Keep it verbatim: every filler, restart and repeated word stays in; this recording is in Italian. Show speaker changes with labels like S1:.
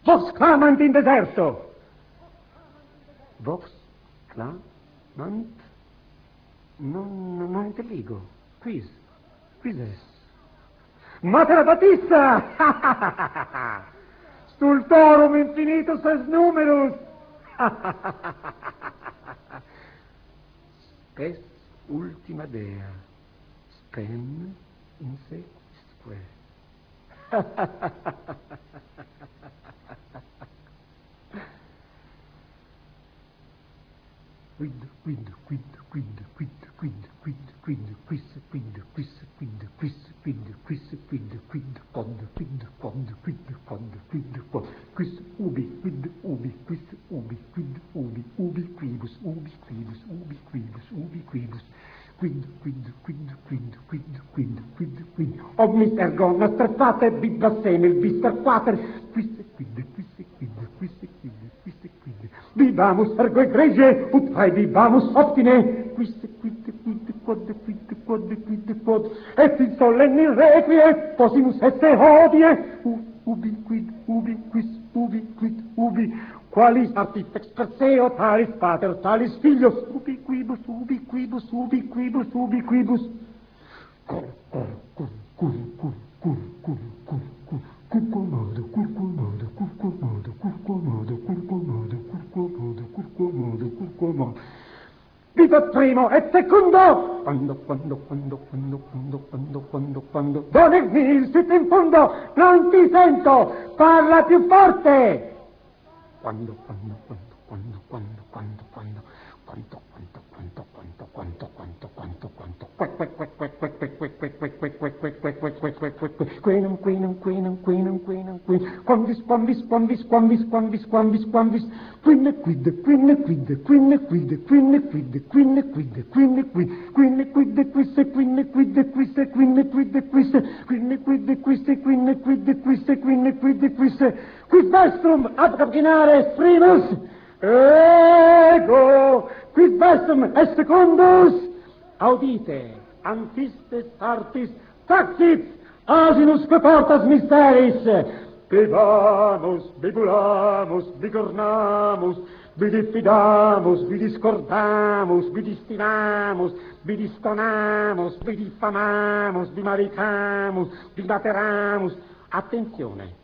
S1: Vox clamant in deserto. Vox clamant? Non, non intelligo. Quis? Quis es? Mater Batista! Stultorum infinitus es numerus! Spes ultima dea, spem in se isque. Quid, quid, quid, quid, quid, quid, quid, quid, quis, quid, quis, quid, quis, quid, quis, quid, quid, quod, quid, quod, quid, quod, quid, quod, quis, ubi, quid, ubi, quis, ubi, quid, ubi, ubi, quibus, ubi, quibus, ubi, quibus, ubi, quibus, quid, quid, quid, quid, quid, quid, quid, quid, omnis ergo nostre pater bibba semel vister pater, quis, quid, quis, quid, quis, quid, quis, quid, vivamus ergo egregie, ut hae vivamus optine, quis, quid, quid, quod, quid, quod, quid, quod, et in solenni requie possimus esse hodie, ubi, quid, ubi, quis, ubi, quid, ubi, qualis artifex perseo, talis pater, talis filios, ubi quibus, ubi quibus, ubi quibus, ubi quibus, cur, cur, cur, cur, cur, cur, cur, cur, cur, curcomodo, curcomodo, curcomodo, curcomodo, curcomodo, curcomodo, curcomodo, curcomodo. Viva primo e secondo! Quando, quando, quando, quando, quando, quando, quando, quando, dove il siete in fondo? Non ti sento! Parla più forte! Quando, quando, quando, quando, quando, quando, quando, quanto, quanto, quanto, quanto, quanto, quanto, quanto, quanto, quinum, quinum, quinum, quinum, quinum, quinum, quambis, quambis, quambis, quambis, quambis, quambis, quambis, quinne quid, quinne quid, quinne quid, quinne quid, quinne quid, quinne quid, quinne quid, quisse, quinne quid, quisse, quinne quid, quisse, quinne quid, quisse, quinne quid, quisse, quinne quid, quisse, quid vestrum ad capginare primus, ego, quid vestum est secundus, audite, antistes artis, taxit, asinusque portas mysteris, vivamus, bibulamus, bigornamus, bidifidamus, bidiscordamus, bidistinamus, bidistonamus, bidiffamamus, bimaricamus, bibateramus. Attenzione,